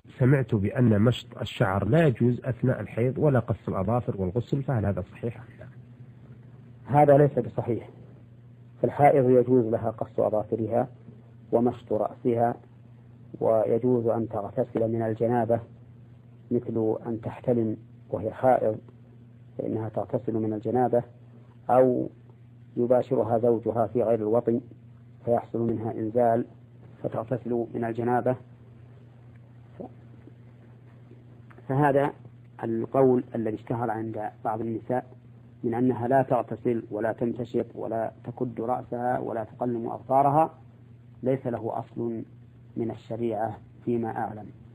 سمعت بأن مشط الشعر لا يجوز أثناء الحيض ولا قص الأظافر والغسل، فهل هذا صحيح؟ هذا ليس بصحيح. فالحائض يجوز لها قص أظافرها ومشط رأسها، ويجوز أن تغتسل من الجنابة مثل أن تحتلم وهي حائض فإنها تغتسل من الجنابة، أو يباشرها زوجها في غير الوطن فيحصل منها إنزال فتغتسل من الجنابة. فهذا القول الذي اشتهر عند بعض النساء من أنها لا تغتسل ولا تمتشط ولا تكد رأسها ولا تقلم أظفارها ليس له أصل من الشريعة فيما أعلم.